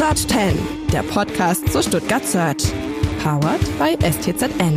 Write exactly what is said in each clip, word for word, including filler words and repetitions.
Search zehn, der Podcast zu Stuttgart Search. Powered by S T Z N.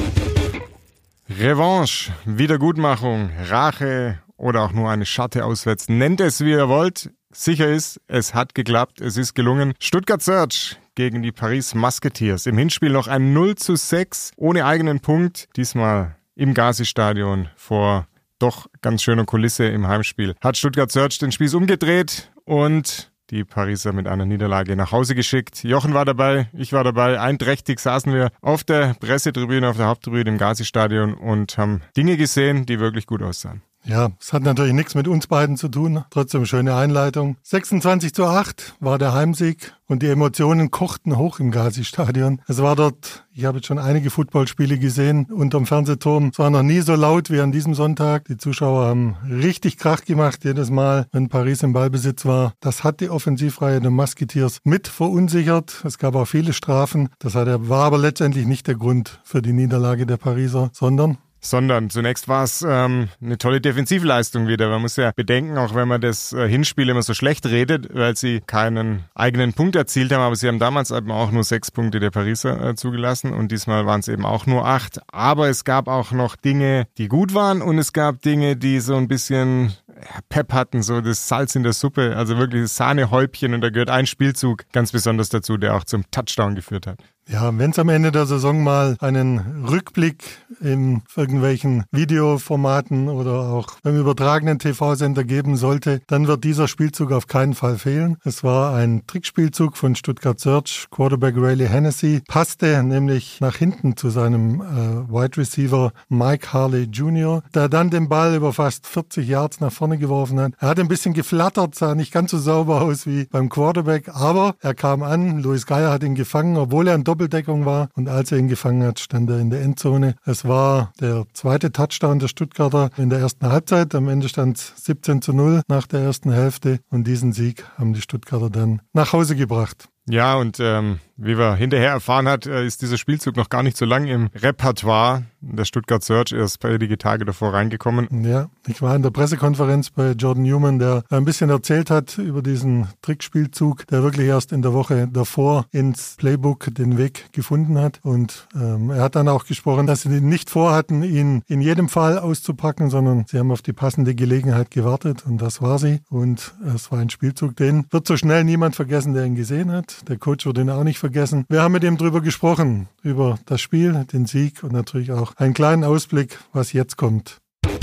Revanche, Wiedergutmachung, Rache oder auch nur eine Schatte auswärts. Nennt es, wie ihr wollt. Sicher ist, es hat geklappt, es ist gelungen. Stuttgart Search gegen die Paris Musketeers. Im Hinspiel noch ein null zu sechs ohne eigenen Punkt. Diesmal im Gazi-Stadion vor doch ganz schöner Kulisse im Heimspiel. Hat Stuttgart Search den Spieß umgedreht und die Pariser mit einer Niederlage nach Hause geschickt. Jochen war dabei, ich war dabei. Einträchtig saßen wir auf der Pressetribüne, auf der Haupttribüne im Gazi-Stadion und haben Dinge gesehen, die wirklich gut aussahen. Ja, es hat natürlich nichts mit uns beiden zu tun. Trotzdem schöne Einleitung. sechsundzwanzig zu acht war der Heimsieg und die Emotionen kochten hoch im Gazi-Stadion. Es war dort, ich habe jetzt schon einige Footballspiele gesehen unterm Fernsehturm. Es war noch nie so laut wie an diesem Sonntag. Die Zuschauer haben richtig Krach gemacht jedes Mal, wenn Paris im Ballbesitz war. Das hat die Offensivreihe der Musketeers mit verunsichert. Es gab auch viele Strafen. Das hat, war aber letztendlich nicht der Grund für die Niederlage der Pariser, sondern... Sondern zunächst war es ähm, eine tolle Defensivleistung wieder. Man muss ja bedenken, auch wenn man das äh, Hinspiel immer so schlecht redet, weil sie keinen eigenen Punkt erzielt haben, aber sie haben damals eben auch nur sechs Punkte der Pariser äh, zugelassen und diesmal waren es eben auch nur acht. Aber es gab auch noch Dinge, die gut waren und es gab Dinge, die so ein bisschen ja, Pep hatten, so das Salz in der Suppe, also wirklich das Sahnehäubchen und da gehört ein Spielzug ganz besonders dazu, der auch zum Touchdown geführt hat. Ja, wenn es am Ende der Saison mal einen Rückblick in irgendwelchen Videoformaten oder auch beim übertragenen T V-Sender geben sollte, dann wird dieser Spielzug auf keinen Fall fehlen. Es war ein Trickspielzug von Stuttgart Search. Quarterback Riley Hennessy passte nämlich nach hinten zu seinem äh, Wide Receiver Mike Harley Junior, der dann den Ball über fast vierzig Yards nach vorne geworfen hat. Er hat ein bisschen geflattert, sah nicht ganz so sauber aus wie beim Quarterback, aber er kam an. Louis Geier hat ihn gefangen, obwohl er ein Doppeldeckung war und als er ihn gefangen hat, stand er in der Endzone. Es war der zweite Touchdown der Stuttgarter in der ersten Halbzeit. Am Ende stand es siebzehn zu null nach der ersten Hälfte und diesen Sieg haben die Stuttgarter dann nach Hause gebracht. Ja, und ähm, wie wir hinterher erfahren hat, ist dieser Spielzug noch gar nicht so lang im Repertoire der Stuttgart Search, erst einige Tage davor reingekommen. Ja, ich war in der Pressekonferenz bei Jordan Newman, der ein bisschen erzählt hat über diesen Trickspielzug, der wirklich erst in der Woche davor ins Playbook den Weg gefunden hat. Und ähm, er hat dann auch gesprochen, dass sie nicht vorhatten, ihn in jedem Fall auszupacken, sondern sie haben auf die passende Gelegenheit gewartet und das war sie. Und es war ein Spielzug, den wird so schnell niemand vergessen, der ihn gesehen hat. Der Coach wird ihn auch nicht vergessen. Wir haben mit ihm drüber gesprochen, über das Spiel, den Sieg und natürlich auch einen kleinen Ausblick, was jetzt kommt.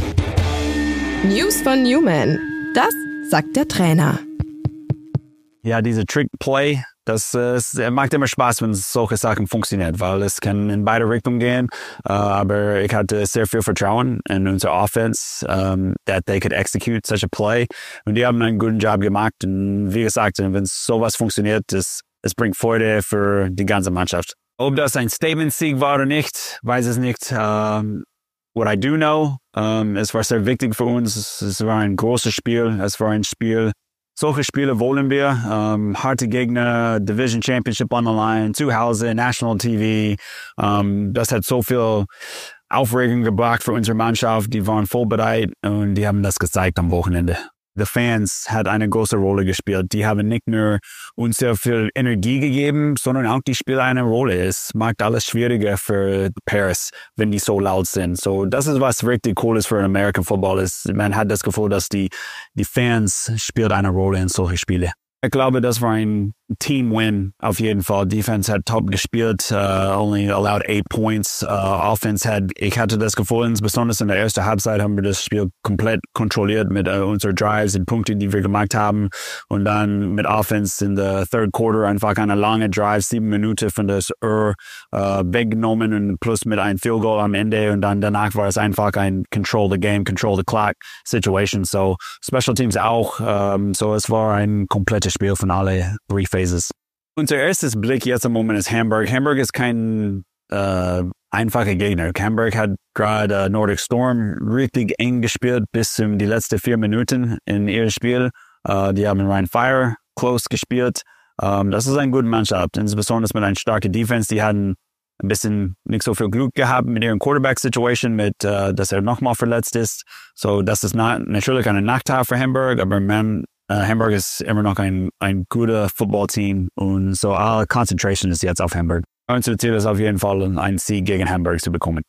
News von Newman. Das sagt der Trainer. Ja, diese Trick-Play, das äh, macht immer Spaß, wenn solche Sachen funktionieren, weil es kann in beide Richtungen gehen. Uh, aber ich hatte sehr viel Vertrauen in unsere Offense, um, that they could execute such a play. Und die haben einen guten Job gemacht. Und wie gesagt, wenn sowas funktioniert, das, es bringt Freude für die ganze Mannschaft. Ob das ein Statement-Sieg war oder nicht, weiß es nicht. Um, what I do know, um, es war sehr wichtig für uns. Es, es war ein großes Spiel. Es war ein Spiel. Solche Spiele wollen wir. Um, harte Gegner, Division Championship on the line, zu Hause, National T V. Um, das hat so viel Aufregung gebracht für unsere Mannschaft. Die waren voll bereit und die haben das gezeigt am Wochenende. Die Fans hat eine große Rolle gespielt. Die haben nicht nur uns sehr viel Energie gegeben, sondern auch die Spieler eine Rolle. Es macht alles schwieriger für Paris, wenn die so laut sind. So, das ist was richtig cool ist für American Football. Ist, man hat das Gefühl, dass die, die Fans spielt eine Rolle in solche Spiele. Ich glaube, das war ein Team-Win auf jeden Fall. Defense hat top gespielt, uh, only allowed eight points. Uh, Offense hat, ich hatte das Gefühl, besonders in der ersten Halbzeit haben wir das Spiel komplett kontrolliert mit uh, unseren Drives und Punkten, die wir gemacht haben. Und dann mit Offense in der Third Quarter einfach eine lange Drive, sieben Minuten von das Uhr uh, weggenommen und plus mit einem Field Goal am Ende. Und dann danach war es einfach ein Control the Game, Control the Clock Situation. So Special Teams auch. Um, so es war ein komplettes Spiel von alle three phases. Unser erstes Blick jetzt im Moment ist Hamburg. Hamburg ist kein äh, einfacher Gegner. Hamburg hat gerade äh, Nordic Storm richtig eng gespielt bis um die letzten vier Minuten in ihrem Spiel. Äh, die haben Rhein Fire close gespielt. Ähm, das ist eine gute Mannschaft, insbesondere mit einer starken Defense. Die hatten ein bisschen nicht so viel Glück gehabt mit ihren Quarterback-Situation, mit, äh, dass er nochmal verletzt ist. So, das ist not, natürlich ein Nachteil für Hamburg, aber man Uh, Hamburg ist immer noch ein, ein guter Footballteam und so alle Concentration ist jetzt auf Hamburg. Unser Ziel ist auf jeden Fall, einen Sieg gegen Hamburg zu bekommen.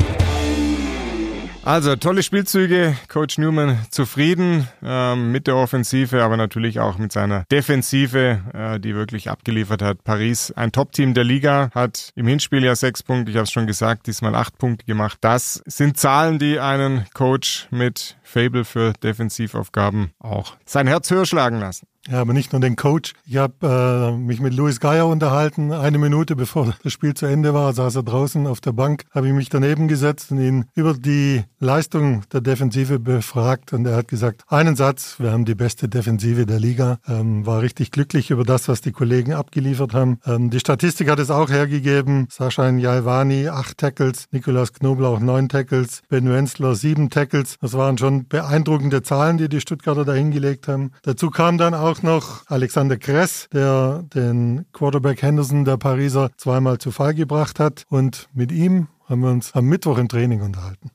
Also tolle Spielzüge, Coach Newman zufrieden ähm, mit der Offensive, aber natürlich auch mit seiner Defensive, äh, die wirklich abgeliefert hat. Paris, ein Top-Team der Liga, hat im Hinspiel ja sechs Punkte, ich habe es schon gesagt, diesmal acht Punkte gemacht. Das sind Zahlen, die einen Coach mit Faible für Defensivaufgaben auch sein Herz höher schlagen lassen. Ja, aber nicht nur den Coach. Ich habe äh, mich mit Luis Geier unterhalten. Eine Minute bevor das Spiel zu Ende war, saß er draußen auf der Bank, habe ich mich daneben gesetzt und ihn über die Leistung der Defensive befragt. Und er hat gesagt, einen Satz, wir haben die beste Defensive der Liga. Ähm, war richtig glücklich über das, was die Kollegen abgeliefert haben. Ähm, die Statistik hat es auch hergegeben. Sascha Njalvani, acht Tackles, Nikolaus Knoblauch, neun Tackles, Ben Wenzler, sieben Tackles. Das waren schon beeindruckende Zahlen, die die Stuttgarter da hingelegt haben. Dazu kam dann auch noch Alexander Kress, der den Quarterback Henderson der Pariser zweimal zu Fall gebracht hat. Und mit ihm haben wir uns am Mittwoch im Training unterhalten.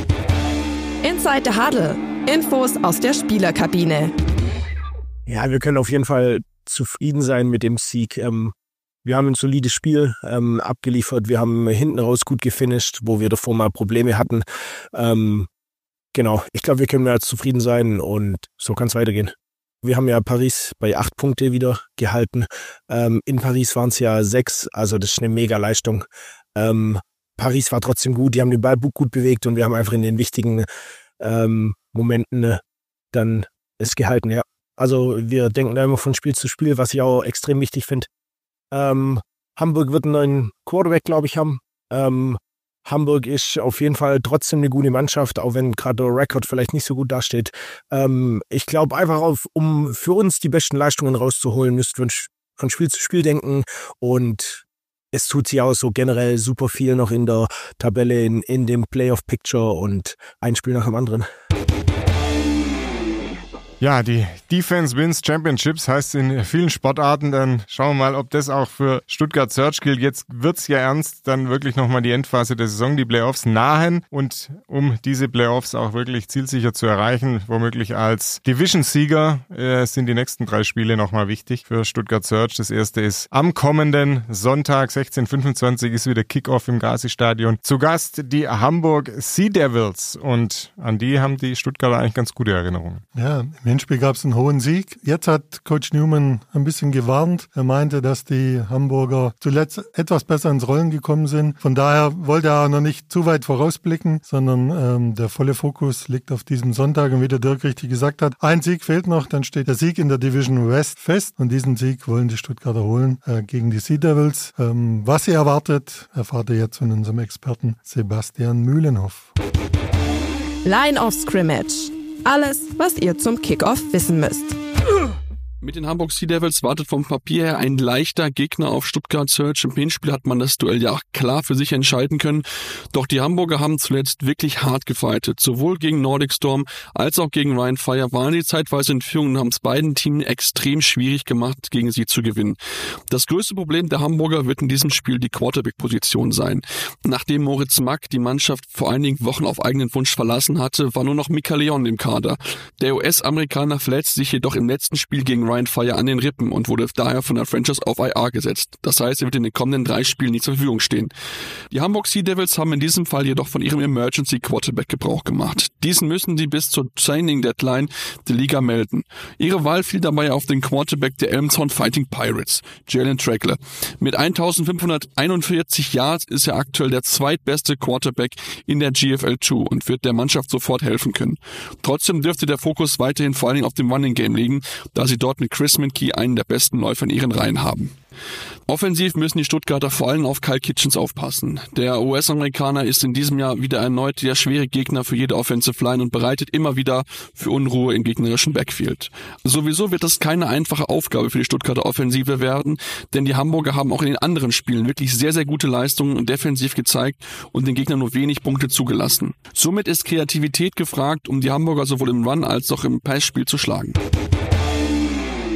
Inside the Huddle. Infos aus der Spielerkabine. Ja, wir können auf jeden Fall zufrieden sein mit dem Sieg. Ähm, wir haben ein solides Spiel ähm, abgeliefert. Wir haben hinten raus gut gefinisht, wo wir davor mal Probleme hatten. Ähm, genau, ich glaube, wir können mehr als zufrieden sein und so kann es weitergehen. Wir haben ja Paris bei acht Punkte wieder gehalten. Ähm, in Paris waren es ja sechs, also das ist eine Mega-Leistung. Ähm, Paris war trotzdem gut, die haben den Ball gut bewegt und wir haben einfach in den wichtigen ähm, Momenten äh, dann es gehalten, ja. Also wir denken da immer von Spiel zu Spiel, was ich auch extrem wichtig finde. Ähm, Hamburg wird einen neuen Quarterback, glaube ich, haben. Ähm, Hamburg ist auf jeden Fall trotzdem eine gute Mannschaft, auch wenn gerade der Rekord vielleicht nicht so gut dasteht. Ähm, ich glaube einfach, auf, um für uns die besten Leistungen rauszuholen, müsst ihr von Spiel zu Spiel denken. Und es tut sich auch so generell super viel noch in der Tabelle, in, in dem Playoff-Picture und ein Spiel nach dem anderen. Ja, die Defense wins Championships heißt in vielen Sportarten. Dann schauen wir mal, ob das auch für Stuttgart Surge gilt. Jetzt wird's ja ernst, dann wirklich nochmal die Endphase der Saison, die Playoffs nahen. Und um diese Playoffs auch wirklich zielsicher zu erreichen, womöglich als Division-Sieger, äh, sind die nächsten drei Spiele nochmal wichtig für Stuttgart Surge. Das erste ist am kommenden Sonntag, sechzehn Uhr fünfundzwanzig, ist wieder Kickoff im Gazi-Stadion. Zu Gast die Hamburg Sea Devils. Und an die haben die Stuttgarter eigentlich ganz gute Erinnerungen. Ja, im Hinspiel gab es einen hohen Sieg. Jetzt hat Coach Newman ein bisschen gewarnt. Er meinte, dass die Hamburger zuletzt etwas besser ins Rollen gekommen sind. Von daher wollte er noch nicht zu weit vorausblicken, sondern ähm, der volle Fokus liegt auf diesem Sonntag. Und wie der Dirk richtig gesagt hat, ein Sieg fehlt noch, dann steht der Sieg in der Division West fest. Und diesen Sieg wollen die Stuttgarter holen äh, gegen die Sea Devils. Ähm, was sie erwartet, erfahrt ihr jetzt von unserem Experten Sebastian Mühlenhoff. Line of Scrimmage. Alles, was ihr zum Kickoff wissen müsst. Mit den Hamburg Sea Devils wartet vom Papier her ein leichter Gegner auf Stuttgart Surge. Im Hinspiel hat man das Duell ja auch klar für sich entscheiden können. Doch die Hamburger haben zuletzt wirklich hart gefightet. Sowohl gegen Nordic Storm als auch gegen Rhein Fire waren sie zeitweise in Führung und haben es beiden Teams extrem schwierig gemacht, gegen sie zu gewinnen. Das größte Problem der Hamburger wird in diesem Spiel die Quarterback-Position sein. Nachdem Moritz Mack die Mannschaft vor einigen Wochen auf eigenen Wunsch verlassen hatte, war nur noch Mika Leon im Kader. Der U S-Amerikaner verletzte sich jedoch im letzten Spiel gegen Rhein Fire an den Rippen und wurde daher von der Franchise auf I R gesetzt. Das heißt, er wird in den kommenden drei Spielen nicht zur Verfügung stehen. Die Hamburg Sea Devils haben in diesem Fall jedoch von ihrem Emergency Quarterback Gebrauch gemacht. Diesen müssen sie bis zur Signing Deadline der Liga melden. Ihre Wahl fiel dabei auf den Quarterback der Elmshorn Fighting Pirates, Jalen Trackler. Mit eintausendfünfhunderteinundvierzig Yards ist er aktuell der zweitbeste Quarterback in der G F L zwei und wird der Mannschaft sofort helfen können. Trotzdem dürfte der Fokus weiterhin vor allen Dingen auf dem Running Game liegen, da sie dort mit Chris Minkey einen der besten Läufer in ihren Reihen haben. Offensiv müssen die Stuttgarter vor allem auf Kyle Kitchens aufpassen. Der U S-Amerikaner ist in diesem Jahr wieder erneut der schwere Gegner für jede Offensive Line und bereitet immer wieder für Unruhe im gegnerischen Backfield. Sowieso wird das keine einfache Aufgabe für die Stuttgarter Offensive werden, denn die Hamburger haben auch in den anderen Spielen wirklich sehr, sehr gute Leistungen defensiv gezeigt und den Gegnern nur wenig Punkte zugelassen. Somit ist Kreativität gefragt, um die Hamburger sowohl im Run als auch im Passspiel zu schlagen.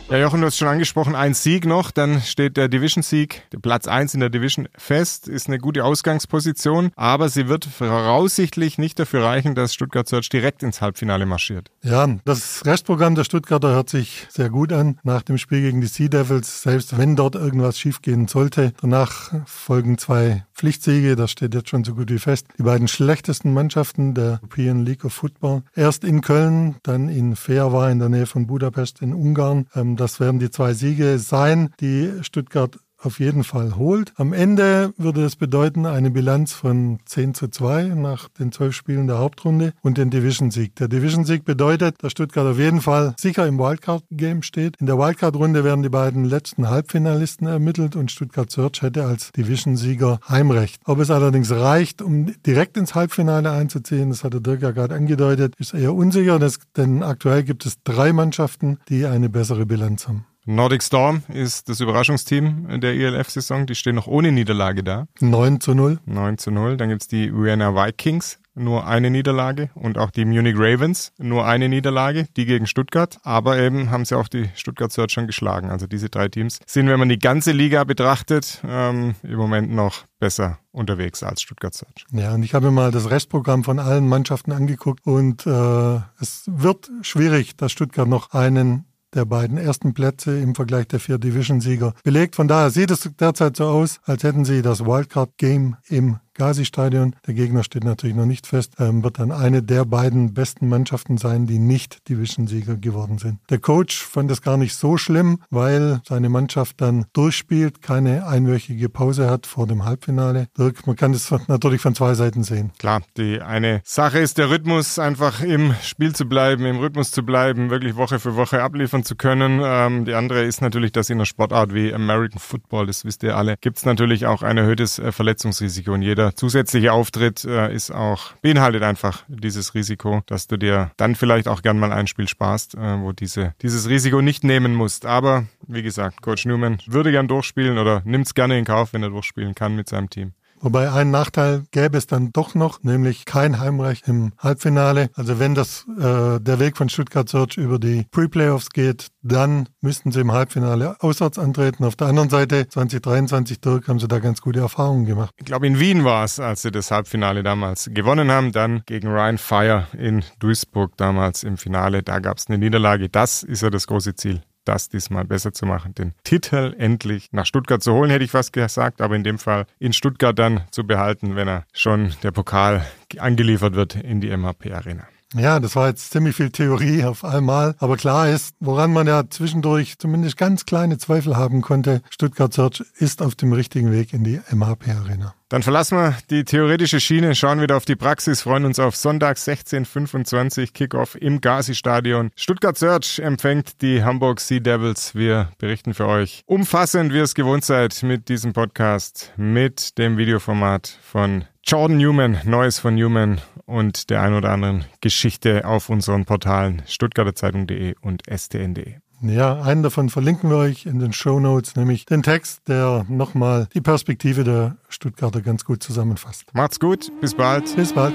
Ja, Jochen, du hast schon angesprochen, ein Sieg noch, dann steht der Division-Sieg, der Platz eins in der Division fest, ist eine gute Ausgangsposition, aber sie wird voraussichtlich nicht dafür reichen, dass Stuttgart Surge direkt ins Halbfinale marschiert. Ja, das Restprogramm der Stuttgarter hört sich sehr gut an nach dem Spiel gegen die Sea Devils, selbst wenn dort irgendwas schiefgehen sollte. Danach folgen zwei Pflichtsiege, das steht jetzt schon so gut wie fest. Die beiden schlechtesten Mannschaften der European League of Football. Erst in Köln, dann in Fehervar in der Nähe von Budapest in Ungarn. Das werden die zwei Siege sein, die Stuttgart auf jeden Fall holt. Am Ende würde es bedeuten, eine Bilanz von zehn zu zwei nach den zwölf Spielen der Hauptrunde und den Division-Sieg. Der Division-Sieg bedeutet, dass Stuttgart auf jeden Fall sicher im Wildcard-Game steht. In der Wildcard-Runde werden die beiden letzten Halbfinalisten ermittelt und Stuttgart Surge hätte als Division-Sieger Heimrecht. Ob es allerdings reicht, um direkt ins Halbfinale einzuziehen, das hat der Dirk ja gerade angedeutet, ist eher unsicher, das, denn aktuell gibt es drei Mannschaften, die eine bessere Bilanz haben. Nordic Storm ist das Überraschungsteam der I L F-Saison. Die stehen noch ohne Niederlage da. neun zu null. neun zu null. Dann gibt's die Vienna Vikings, nur eine Niederlage. Und auch die Munich Ravens, nur eine Niederlage, die gegen Stuttgart. Aber eben haben sie auch die Stuttgart Surge schon geschlagen. Also diese drei Teams sind, wenn man die ganze Liga betrachtet, ähm, im Moment noch besser unterwegs als Stuttgart Surge. Ja, und ich habe mir mal das Restprogramm von allen Mannschaften angeguckt. Und äh, es wird schwierig, dass Stuttgart noch einen der beiden ersten Plätze im Vergleich der vier Division-Sieger belegt. Von daher sieht es derzeit so aus, als hätten sie das Wildcard-Game im Gazi-Stadion. Der Gegner steht natürlich noch nicht fest, ähm, wird dann eine der beiden besten Mannschaften sein, die nicht Division-Sieger geworden sind. Der Coach fand es gar nicht so schlimm, weil seine Mannschaft dann durchspielt, keine einwöchige Pause hat vor dem Halbfinale. Dirk, man kann das natürlich von zwei Seiten sehen. Klar, die eine Sache ist der Rhythmus, einfach im Spiel zu bleiben, im Rhythmus zu bleiben, wirklich Woche für Woche abliefern zu können. Ähm, die andere ist natürlich, dass in einer Sportart wie American Football, das wisst ihr alle, gibt es natürlich auch ein erhöhtes äh, Verletzungsrisiko. Und jeder zusätzliche Auftritt äh, ist auch, beinhaltet einfach dieses Risiko, dass du dir dann vielleicht auch gern mal ein Spiel sparst, äh, wo diese dieses Risiko nicht nehmen musst. Aber wie gesagt, Coach Newman würde gern durchspielen oder nimmt es gerne in Kauf, wenn er durchspielen kann mit seinem Team. Wobei einen Nachteil gäbe es dann doch noch, nämlich kein Heimrecht im Halbfinale. Also wenn das äh, der Weg von Stuttgart Surge über die Pre-Playoffs geht, dann müssten sie im Halbfinale auswärts antreten. Auf der anderen Seite, zwanzig dreiundzwanzig, Dirk, haben sie da ganz gute Erfahrungen gemacht. Ich glaube, in Wien war es, als sie das Halbfinale damals gewonnen haben, dann gegen Ryan Fire in Duisburg damals im Finale. Da gab es eine Niederlage. Das ist ja das große Ziel, das diesmal besser zu machen, den Titel endlich nach Stuttgart zu holen, hätte ich fast gesagt, aber in dem Fall in Stuttgart dann zu behalten, wenn er schon der Pokal angeliefert wird in die M H P Arena. Ja, das war jetzt ziemlich viel Theorie auf einmal, aber klar ist, woran man ja zwischendurch zumindest ganz kleine Zweifel haben konnte, Stuttgart Surge ist auf dem richtigen Weg in die M H P Arena. Dann verlassen wir die theoretische Schiene, schauen wieder auf die Praxis, freuen uns auf Sonntag sechzehn Uhr fünfundzwanzig, Kickoff im Gazi-Stadion. Stuttgart Surge empfängt die Hamburg Sea Devils. Wir berichten für euch umfassend, wie ihr es gewohnt seid, mit diesem Podcast, mit dem Videoformat von Jordan Newman, Neues von Newman und der ein oder anderen Geschichte auf unseren Portalen stuttgarter zeitung punkt de und s t n punkt de. Ja, einen davon verlinken wir euch in den Shownotes, nämlich den Text, der nochmal die Perspektive der Stuttgarter ganz gut zusammenfasst. Macht's gut, bis bald. Bis bald.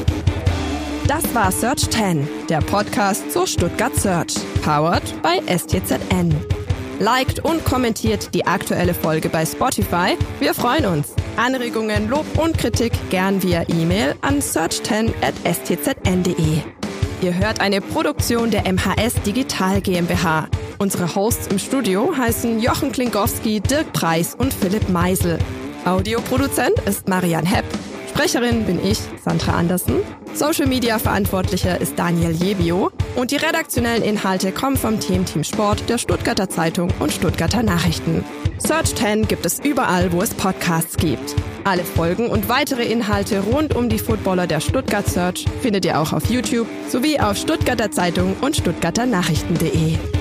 Das war Surge zehn, der Podcast zur Stuttgart Surge, powered by S T Z N. Liked und kommentiert die aktuelle Folge bei Spotify. Wir freuen uns. Anregungen, Lob und Kritik gern via E-Mail an surge zehn at s t z n punkt de. Ihr hört eine Produktion der M H S Digital GmbH. Unsere Hosts im Studio heißen Jochen Klinkowski, Dirk Preis und Philipp Meisel. Audioproduzent ist Marian Hepp. Sprecherin bin ich, Sandra Andersen. Social Media Verantwortlicher ist Daniel Jebio. Und die redaktionellen Inhalte kommen vom Team Team Sport der Stuttgarter Zeitung und Stuttgarter Nachrichten. Surge zehn gibt es überall, wo es Podcasts gibt. Alle Folgen und weitere Inhalte rund um die Footballer der Stuttgart Surge findet ihr auch auf YouTube sowie auf Stuttgarter Zeitung und stuttgarter nachrichten punkt de.